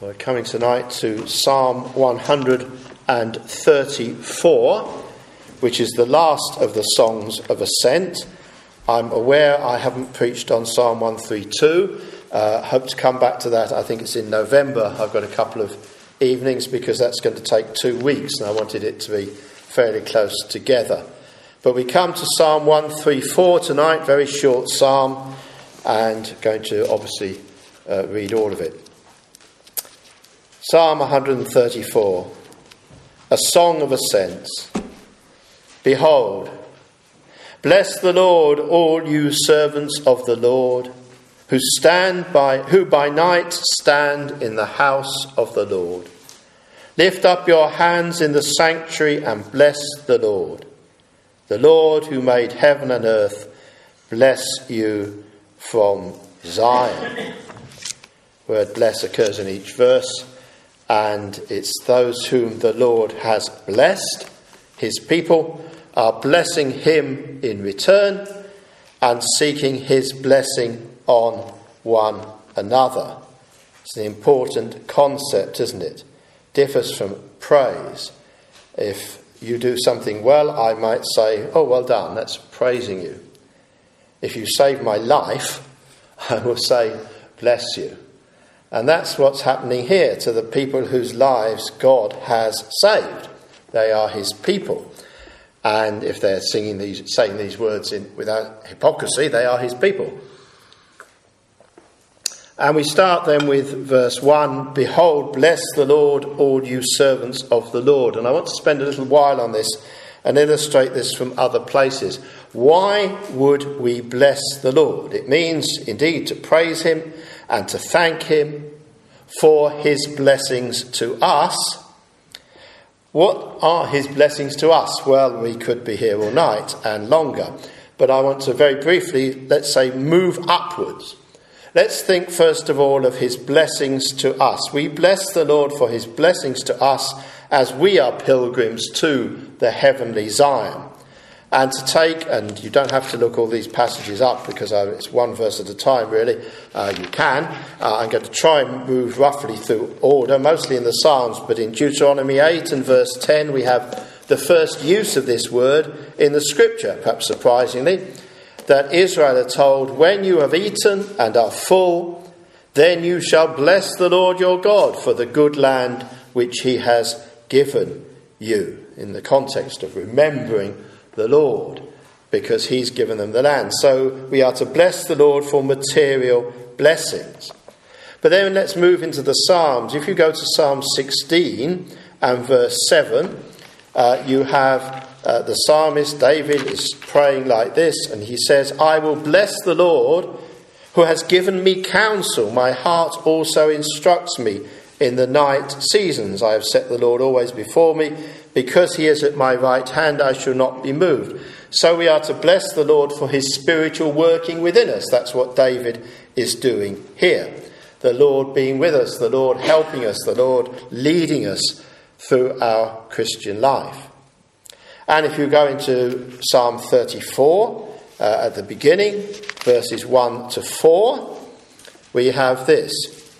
We're coming tonight to Psalm 134, which is the last of the songs of ascent. I'm aware I haven't preached on Psalm 132. Hope to come back to that. I think it's in November. I've got a couple of evenings because that's going to take 2 weeks, and I wanted it to be fairly close together. But we come to Psalm 134 tonight, very short psalm, and going to obviously read all of it. Psalm 134, a song of ascents. Behold, bless the Lord, all you servants of the Lord, who by night stand in the house of the Lord. Lift up your hands in the sanctuary and bless the Lord. The Lord who made heaven and earth, bless you from Zion. The word bless occurs in each verse, and it's those whom the Lord has blessed. His people are blessing him in return and seeking his blessing on one another. It's an important concept, isn't it? Differs from praise. If you do something well, I might say, oh, well done, that's praising you. If you save my life, I will say, bless you. And that's what's happening here to the people whose lives God has saved. They are his people. And if they're saying these words without hypocrisy, they are his people. And we start then with verse 1. Behold, bless the Lord, all you servants of the Lord. And I want to spend a little while on this and illustrate this from other places. Why would we bless the Lord? It means indeed to praise him and to thank him for his blessings to us. What are his blessings to us? Well, we could be here all night and longer. But I want to very briefly, let's say, move upwards. Let's think first of all of his blessings to us. We bless the Lord for his blessings to us as we are pilgrims to the heavenly Zion. And to take, and you don't have to look all these passages up because it's one verse at a time really, you can. I'm going to try and move roughly through order, mostly in the Psalms, but in Deuteronomy 8 and verse 10 we have the first use of this word in the scripture, perhaps surprisingly, that Israel are told, when you have eaten and are full, then you shall bless the Lord your God for the good land which he has given you, in the context of remembering the Lord, because he's given them the land. So we are to bless the Lord for material blessings. But then let's move into the Psalms. If you go to Psalm 16 and verse 7, you have the psalmist David is praying like this, and he says, I will bless the Lord who has given me counsel. My heart also instructs me in the night seasons. I have set the Lord always before me. Because he is at my right hand, I shall not be moved. So we are to bless the Lord for his spiritual working within us. That's what David is doing here. The Lord being with us, the Lord helping us, the Lord leading us through our Christian life. And if you go into Psalm 34, at the beginning, verses 1 to 4, we have this.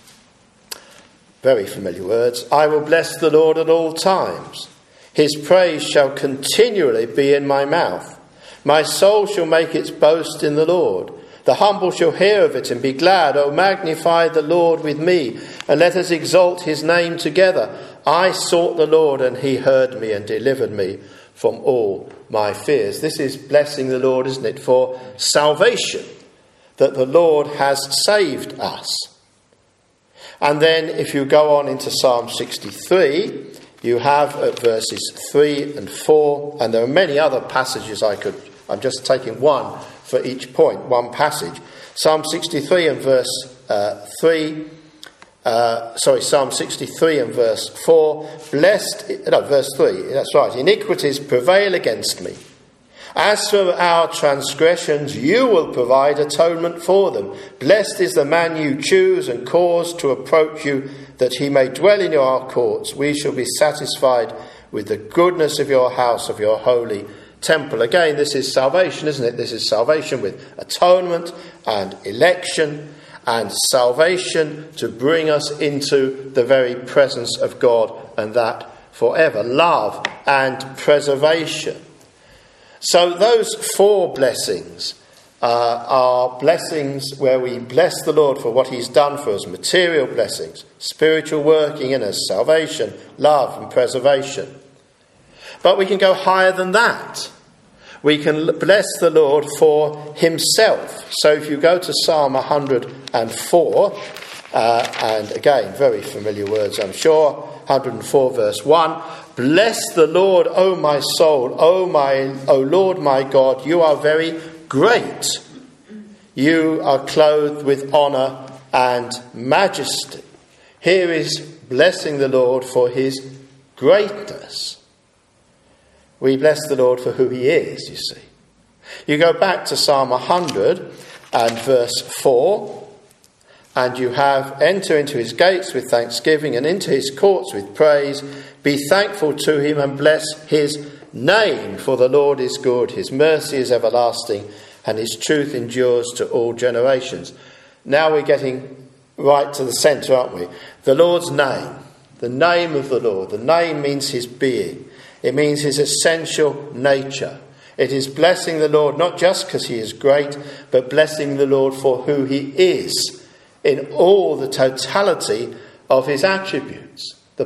Very familiar words. I will bless the Lord at all times. His praise shall continually be in my mouth. My soul shall make its boast in the Lord. The humble shall hear of it and be glad. O magnify the Lord with me, and let us exalt his name together. I sought the Lord, and he heard me and delivered me from all my fears. This is blessing the Lord, isn't it, for salvation, that the Lord has saved us. And then if you go on into Psalm 63, you have at verses 3 and 4, and there are many other passages I'm just taking one for each point, one passage. Psalm 63 and verse 4, verse 3, that's right, iniquities prevail against me. As for our transgressions, you will provide atonement for them. Blessed is the man you choose and cause to approach you, that he may dwell in your courts. We shall be satisfied with the goodness of your house, of your holy temple. Again, this is salvation, isn't it? This is salvation with atonement and election and salvation to bring us into the very presence of God, and that forever. Love and preservation. So those 4 blessings are blessings where we bless the Lord for what he's done for us. Material blessings, spiritual working in us, salvation, love and preservation. But we can go higher than that. We can bless the Lord for himself. So if you go to Psalm 104, and again, very familiar words, I'm sure, 104 verse 1, bless the Lord, O my soul, O Lord my God, you are very great. You are clothed with honour and majesty. Here is blessing the Lord for his greatness. We bless the Lord for who he is, you see. You go back to Psalm 100 and verse 4, and you have, enter into his gates with thanksgiving and into his courts with praise. Be thankful to him and bless his name, for the Lord is good. His mercy is everlasting, and his truth endures to all generations. Now we're getting right to the centre, aren't we? The Lord's name, the name of the Lord. The name means his being. It means his essential nature. It is blessing the Lord not just because he is great, but blessing the Lord for who he is in all the totality of his attributes. The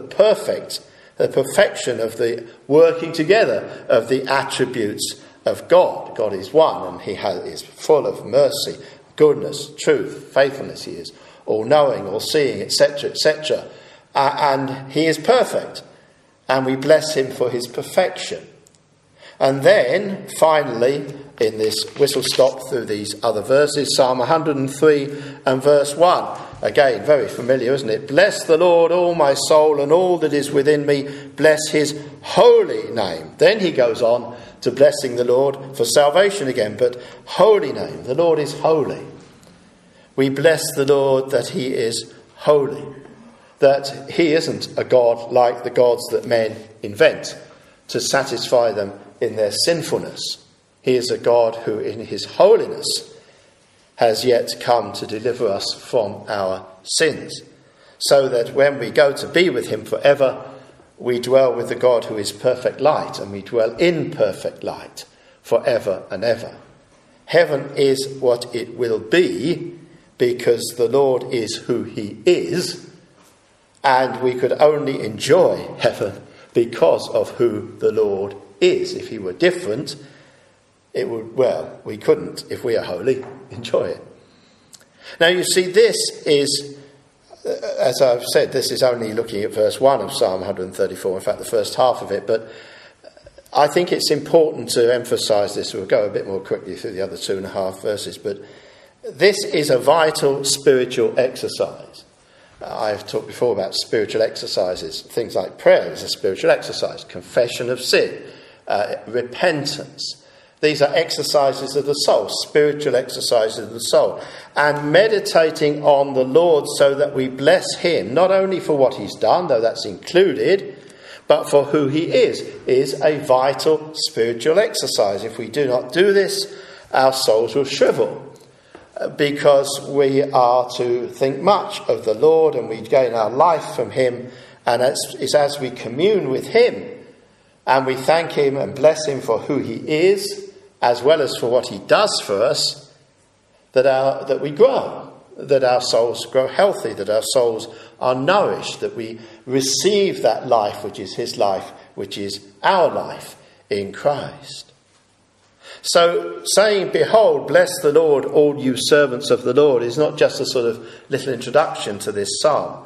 perfection of the working together of the attributes of God. God is one, and he is full of mercy, goodness, truth, faithfulness. He is all-knowing, all-seeing, etc., etc. And he is perfect. And we bless him for his perfection. And then, finally, in this whistle-stop through these other verses, Psalm 103 and verse 1. Again, very familiar, isn't it? Bless the Lord, all my soul, and all that is within me. Bless his holy name. Then he goes on to blessing the Lord for salvation again. But holy name. The Lord is holy. We bless the Lord that he is holy. That he isn't a God like the gods that men invent to satisfy them in their sinfulness. He is a God who in his holiness has yet come to deliver us from our sins, so that when we go to be with him forever, we dwell with the God who is perfect light, and we dwell in perfect light forever and ever. Heaven is what it will be because the Lord is who he is. And we could only enjoy heaven because of who the Lord is. If he were different, we couldn't, if we are holy, enjoy it. Now you see, this is, as I've said, this is only looking at verse 1 of Psalm 134, in fact the first half of it, but I think it's important to emphasise this. We'll go a bit more quickly through the other 2.5 verses, but this is a vital spiritual exercise. I've talked before about spiritual exercises. Things like prayer is a spiritual exercise. Confession of sin. Repentance. These are exercises of the soul. Spiritual exercises of the soul. And meditating on the Lord so that we bless him, not only for what he's done, though that's included, but for who he is a vital spiritual exercise. If we do not do this, our souls will shrivel. Because we are to think much of the Lord and we gain our life from him, and it's as we commune with him and we thank him and bless him for who he is as well as for what he does for us that we grow, that our souls grow healthy, that our souls are nourished, that we receive that life which is his life, which is our life in Christ. So saying, behold, bless the Lord, all you servants of the Lord, is not just a sort of little introduction to this psalm.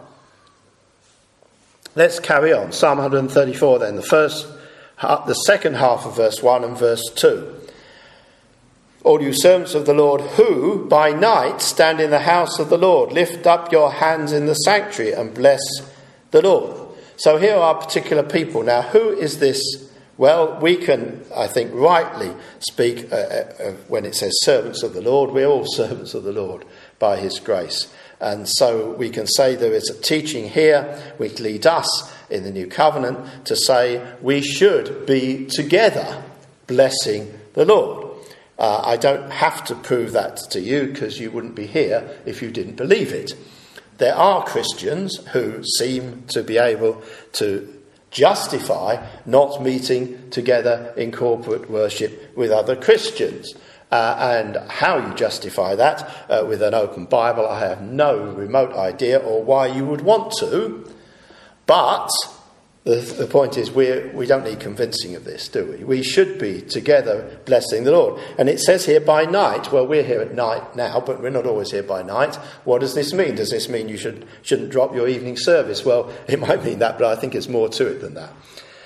Let's carry on. Psalm 134 then, the second half of verse 1 and verse 2. All you servants of the Lord, who by night stand in the house of the Lord, lift up your hands in the sanctuary and bless the Lord. So here are particular people. Now, who is this? Well, we can, I think, rightly speak when it says servants of the Lord. We're all servants of the Lord by his grace. And so we can say there is a teaching here which leads us in the new covenant to say we should be together blessing the Lord. I don't have to prove that to you, because you wouldn't be here if you didn't believe it. There are Christians who seem to be able to justify not meeting together in corporate worship with other Christians. And how you justify that with an open Bible, I have no remote idea, or why you would want to. But the point is, we don't need convincing of this, do we? We should be together blessing the Lord. And it says here by night. Well, we're here at night now, but we're not always here by night. What does this mean? Does this mean you shouldn't drop your evening service? Well, it might mean that, but I think it's more to it than that.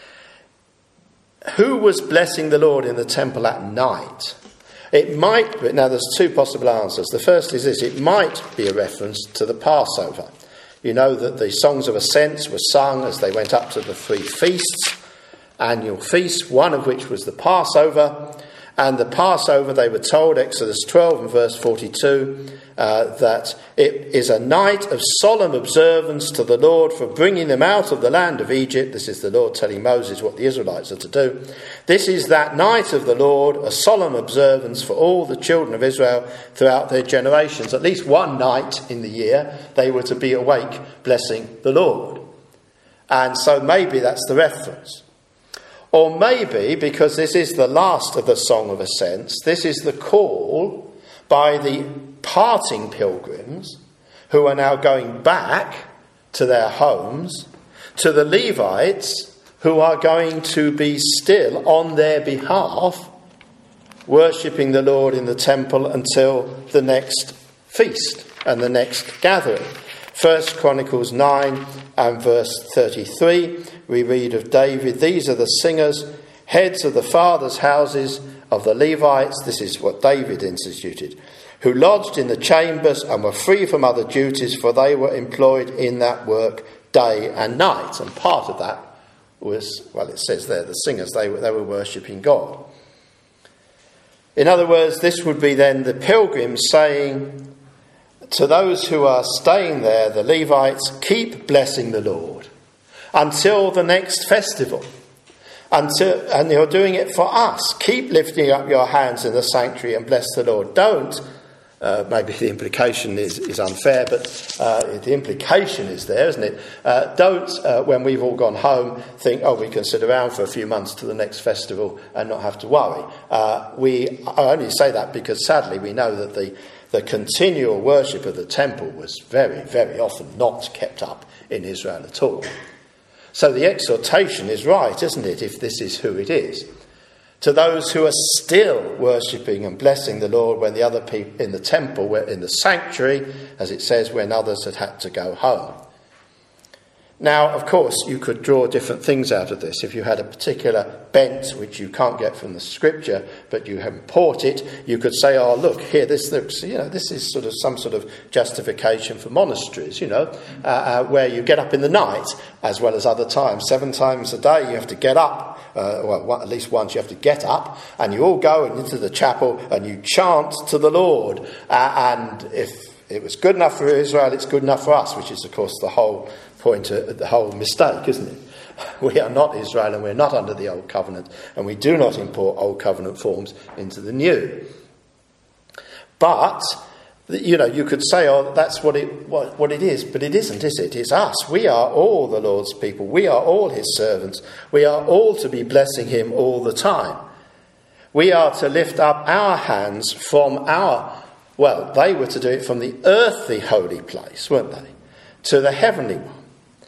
Who was blessing the Lord in the temple at night? It might be, now there's two possible answers. The first is this: it might be a reference to the Passover. You know that the songs of ascents were sung as they went up to the 3 feasts, annual feasts, one of which was the Passover. And the Passover, they were told, Exodus 12 and verse 42, that it is a night of solemn observance to the Lord for bringing them out of the land of Egypt. This is the Lord telling Moses what the Israelites are to do. This is that night of the Lord, a solemn observance for all the children of Israel throughout their generations. At least one night in the year they were to be awake blessing the Lord. And so maybe that's the reference. Or maybe, because this is the last of the Song of Ascents, this is the call by the parting pilgrims who are now going back to their homes, to the Levites who are going to be still on their behalf worshipping the Lord in the temple until the next feast and the next gathering. 1 Chronicles 9 and verse 33, we read of David, "These are the singers, heads of the fathers' houses of the Levites," this is what David instituted, "who lodged in the chambers and were free from other duties, for they were employed in that work day and night." And part of that was, well, it says there, the singers, they were worshipping God. In other words, this would be then the pilgrims saying to those who are staying there, the Levites, keep blessing the Lord until the next festival. And you're doing it for us. Keep lifting up your hands in the sanctuary and bless the Lord. Don't, maybe the implication is unfair, but the implication is there, isn't it? Don't, when we've all gone home, think, oh, we can sit around for a few months to the next festival and not have to worry. I only say that because sadly we know that the continual worship of the temple was very, very often not kept up in Israel at all. So the exhortation is right, isn't it, if this is who it is? To those who are still worshipping and blessing the Lord when the other people in the temple were in the sanctuary, as it says, when others had to go home. Now, of course, you could draw different things out of this. If you had a particular bent, which you can't get from the scripture, but you import it, you could say, oh, look, here, this looks, this is sort of some sort of justification for monasteries, where you get up in the night, as well as other times. 7 times a day you have to get up, at least once you have to get up, and you all go into the chapel and you chant to the Lord. And if it was good enough for Israel, it's good enough for us, which is, of course, the whole point, the whole mistake, isn't it? We are not Israel and we're not under the old covenant, and we do not import old covenant forms into the new. But, you could say, oh, that's what it is, but it isn't, is it? It's us. We are all the Lord's people. We are all his servants. We are all to be blessing him all the time. We are to lift up our hands from they were to do it from the earthly holy place, weren't they, to the heavenly one.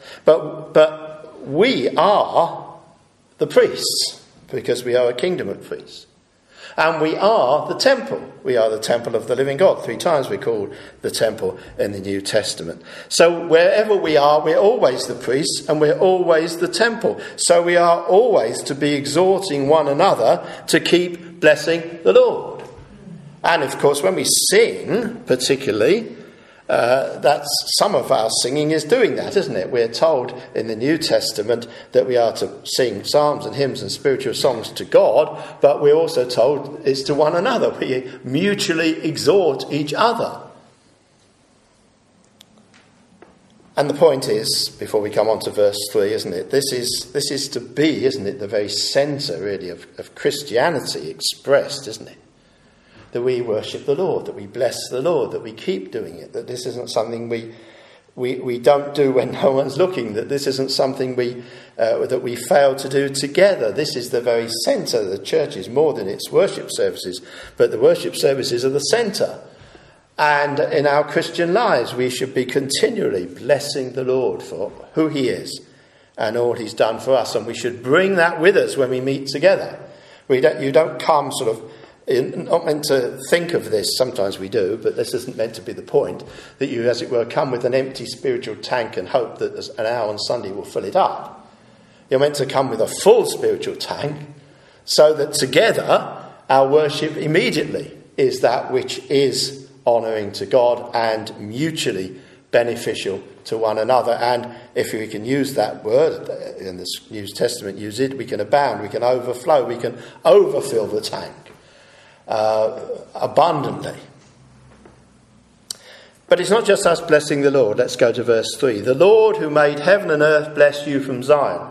But we are the priests, because we are a kingdom of priests. And we are the temple. We are the temple of the living God. 3 times we're called the temple in the New Testament. So wherever we are, we're always the priests and we're always the temple. So we are always to be exhorting one another to keep blessing the Lord. And of course, when we sing, particularly, that's some of our singing is doing that, isn't it? We're told in the New Testament that we are to sing psalms and hymns and spiritual songs to God, but we're also told it's to one another. We mutually exhort each other. And the point is, before we come on to verse 3, isn't it? This is to be, isn't it, the very centre, really, of Christianity expressed, isn't it? that we worship the Lord, that we bless the Lord, that we keep doing it, that this isn't something we don't do when no one's looking, that this isn't something that we fail to do together. This is the very centre of the church, is more than its worship services, but the worship services are the centre. And in our Christian lives, we should be continually blessing the Lord for who he is and all he's done for us. And we should bring that with us when we meet together. You don't come sort of, not meant to think of this, sometimes we do, but this isn't meant to be the point, that you, as it were, come with an empty spiritual tank and hope that an hour on Sunday will fill it up. You're meant to come with a full spiritual tank so that together our worship immediately is that which is honouring to God and mutually beneficial to one another. And if we can use that word, in the New Testament use it, we can abound, we can overflow, we can overfill the tank abundantly. But it's not just us blessing the Lord. Let's go to verse 3. The Lord who made heaven and earth bless you from Zion.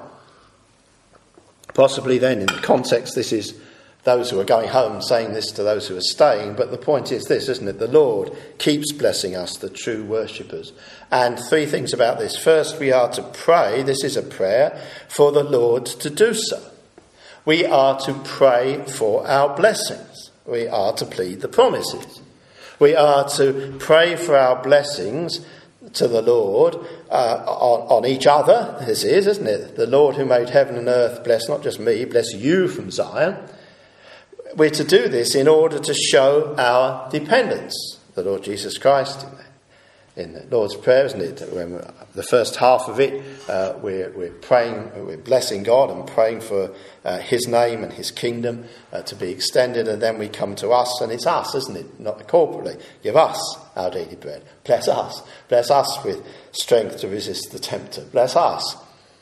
Possibly then, in the context, this is those who are going home saying this to those who are staying. But the point is this, isn't it? The Lord keeps blessing us, the true worshippers. And three things about this. First, we are to pray, this is a prayer, for the Lord to do so. We are to pray for our blessings. We are to plead the promises. We are to pray for our blessings to the Lord on each other. This is, isn't it? The Lord who made heaven and earth bless not just me, bless you from Zion. We're to do this in order to show our dependence. The Lord Jesus Christ, in the Lord's Prayer, isn't it? When the first half of it, we're praying, we're blessing God and praying for his name and his kingdom to be extended. And then we come to us, and it's us, isn't it? Not corporately. Give us our daily bread. Bless us. Bless us with strength to resist the tempter. Bless us.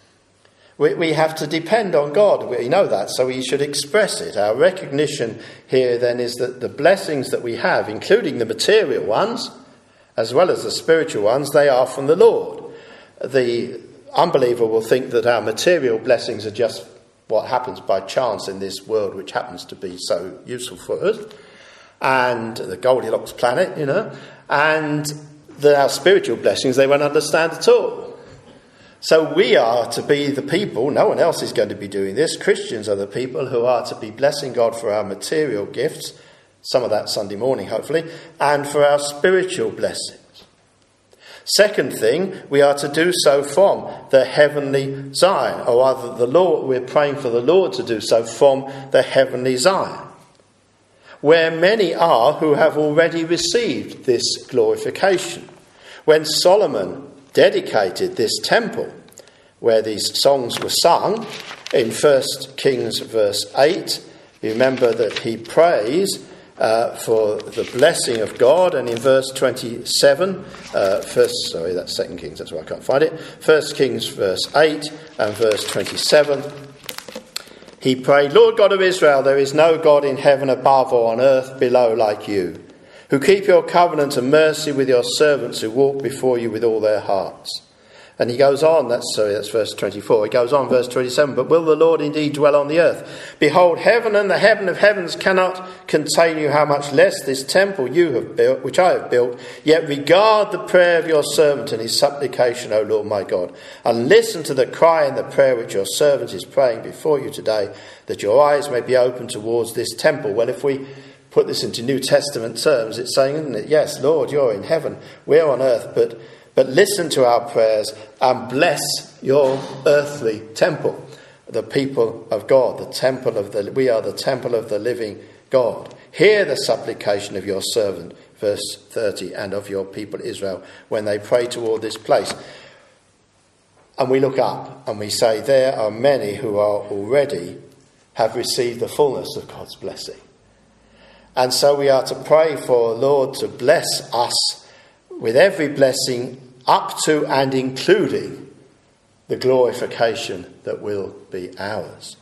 We have to depend on God. We know that, so we should express it. Our recognition here then is that the blessings that we have, including the material ones, as well as the spiritual ones, they are from the Lord. The unbeliever will think that our material blessings are just what happens by chance in this world, which happens to be so useful for us, and the Goldilocks planet, and that our spiritual blessings they won't understand at all. So we are to be the people, no one else is going to be doing this. Christians are the people who are to be blessing God for our material gifts, some of that Sunday morning hopefully, and for our spiritual blessings. Second thing, we are to do so from the heavenly Zion, or rather the Lord, we're praying for the Lord to do so from the heavenly Zion, where many are who have already received this glorification. When Solomon dedicated this temple where these songs were sung in 1 Kings verse 8, you remember that he prays for the blessing of God, and in verse 27, that's 2 Kings, that's why I can't find it, 1 Kings verse 8 and verse 27, he prayed, Lord God of Israel, there is no God in heaven above or on earth below like you, who keep your covenant and mercy with your servants who walk before you with all their hearts. And he goes on, that's verse 24. He goes on, verse 27, but will the Lord indeed dwell on the earth? Behold, heaven and the heaven of heavens cannot contain you, how much less this temple you have built, which I have built. Yet regard the prayer of your servant and his supplication, O Lord my God, and listen to the cry and the prayer which your servant is praying before you today, that your eyes may be open towards this temple. Well, if we put this into New Testament terms, it's saying, isn't it? Yes, Lord, you're in heaven, we're on earth, but listen to our prayers and bless your earthly temple, the people of God, we are the temple of the living God. Hear the supplication of your servant, verse 30, and of your people Israel, when they pray toward this place. And we look up and we say, there are many who are already have received the fullness of God's blessing. And so we are to pray for Lord to bless us with every blessing up to and including the glorification that will be ours.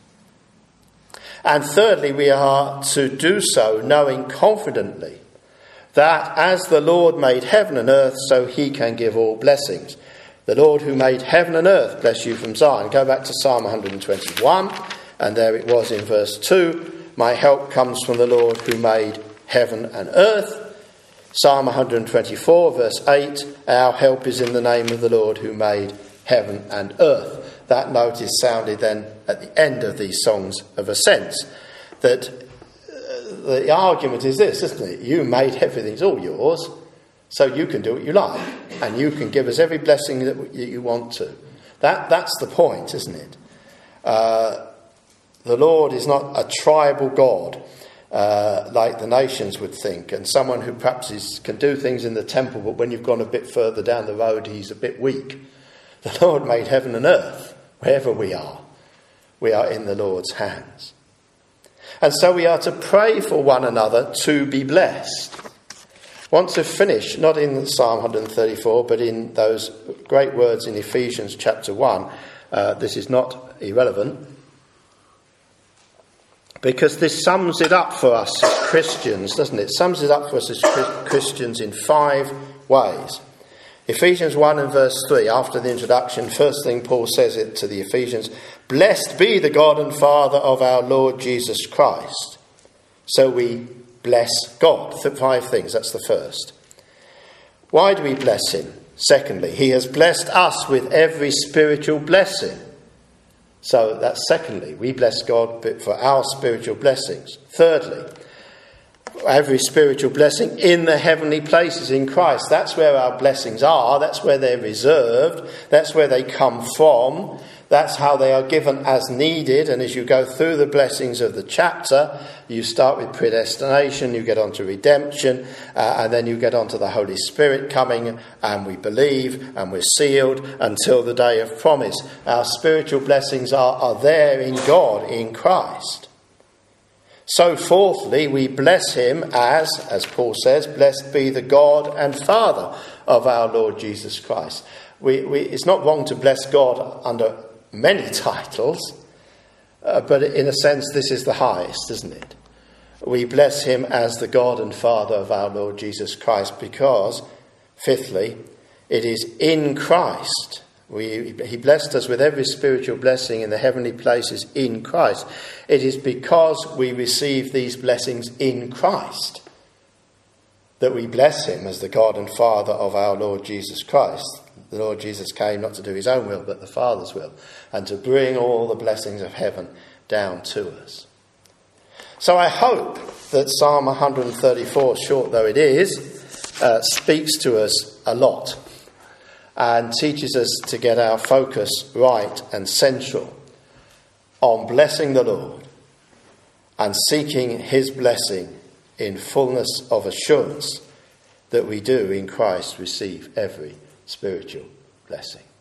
And thirdly, we are to do so knowing confidently that as the Lord made heaven and earth, so he can give all blessings. The Lord who made heaven and earth bless you from Zion. Go back to Psalm 121, and there it was in verse 2. My help comes from the Lord who made heaven and earth. Psalm 124 verse 8, our help is in the name of the Lord who made heaven and earth. That note is sounded then at the end of these songs of ascents. That the argument is this, isn't it? You made everything, it's all yours, so you can do what you like, and you can give us every blessing that you want to. That's the point, isn't it? The Lord is not a tribal God like the nations would think, and someone who perhaps can do things in the temple, but when you've gone a bit further down the road, he's a bit weak. The Lord made heaven and earth. Wherever we are in the Lord's hands. And so we are to pray for one another to be blessed. I want to finish, not in Psalm 134, but in those great words in Ephesians chapter 1. This is not irrelevant, because this sums it up for us as Christians, doesn't it? It sums it up for us as Christians in 5 ways. Ephesians 1 and verse 3, after the introduction, first thing Paul says it to the Ephesians, blessed be the God and Father of our Lord Jesus Christ. So we bless God. 5 things, that's the first. Why do we bless him? Secondly, he has blessed us with every spiritual blessing. So that's secondly, we bless God for our spiritual blessings. Thirdly, every spiritual blessing in the heavenly places in Christ. That's where our blessings are. That's where they're reserved. That's where they come from. That's how they are given as needed. And as you go through the blessings of the chapter, you start with predestination, you get on to redemption, and then you get on to the Holy Spirit coming, and we believe, and we're sealed until the day of promise. Our spiritual blessings are there in God, in Christ. So fourthly, we bless him as Paul says, blessed be the God and Father of our Lord Jesus Christ. It's not wrong to bless God under many titles, but in a sense this is the highest, isn't it? We bless him as the God and Father of our Lord Jesus Christ because, fifthly, it is in Christ. He blessed us with every spiritual blessing in the heavenly places in Christ. It is because we receive these blessings in Christ that we bless him as the God and Father of our Lord Jesus Christ. The Lord Jesus came not to do his own will, but the Father's will, and to bring all the blessings of heaven down to us. So I hope that Psalm 134, short though it is, speaks to us a lot and teaches us to get our focus right and central on blessing the Lord and seeking his blessing in fullness of assurance that we do in Christ receive every spiritual blessing.